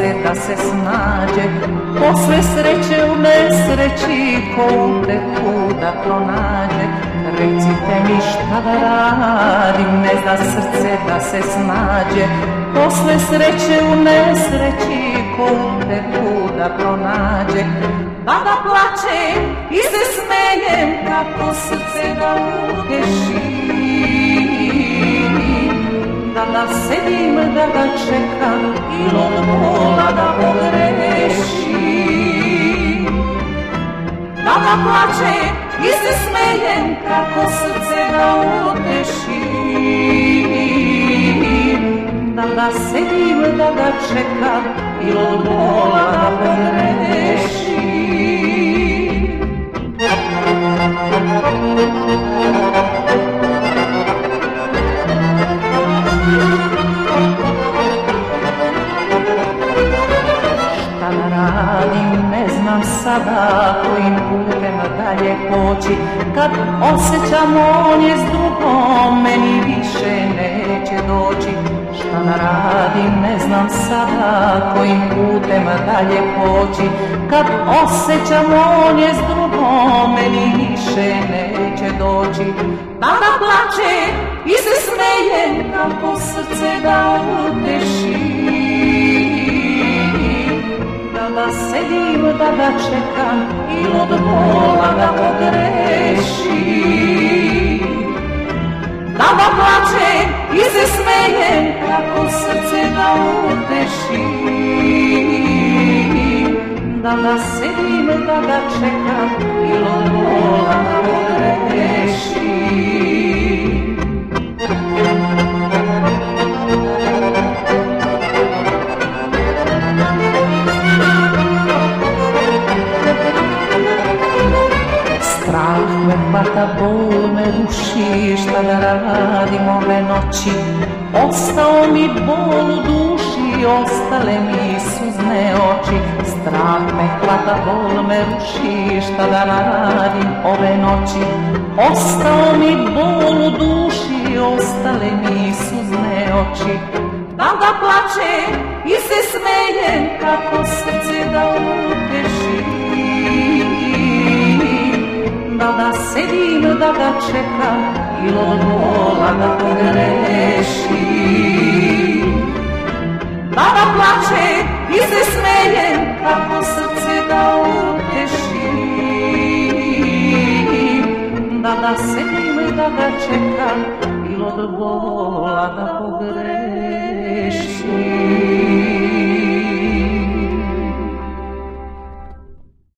da se snađe, posle sreće u nesreći, ko uteku da pronađe. Recite mi šta da radim, ne zna srce da se snađe, posle sreće u nesreći, ko uteku da pronađe. Da plačem i se smejem, kako srce da uteši, da sedim, da ga čekam i od bola da pogreši. Da plačem i se smejem, kako srce da uteši, da sedim, da ga čekam i od bola da pogreši. Šta da radim, ne znam sada, kojim putem dalje poći, kad osjećam on je s drugom, meni više neće doći. Šta da radim, ne znam sada, kojim putem dalje poći, kad osjećam on je s drugom, meni više neće doći. Da plače i se smejem, kako srce da uteši, da sedim, da ga čekam i od bola da pogreši. Da plačem i se smejem, kako srce da uteši, da sedim, da ga čekam i od bola da pogreši. Strah me hvata, bol me ruši, šta da radim ove noći? Ostao mi bol u duši, ostale mi suzne oči. Strah me hvata, bol me ruši, šta da radim ove noći? Ostao mi bol u duši, ostale mi suzne oči. Da plačem i se smejem, kako srce da uteši, da sedim, da ga čekam i od bola da pogreši. Da plačem i se smejem, kako srce da uteši, da sedim, da ga čekam i od bola da pogreši.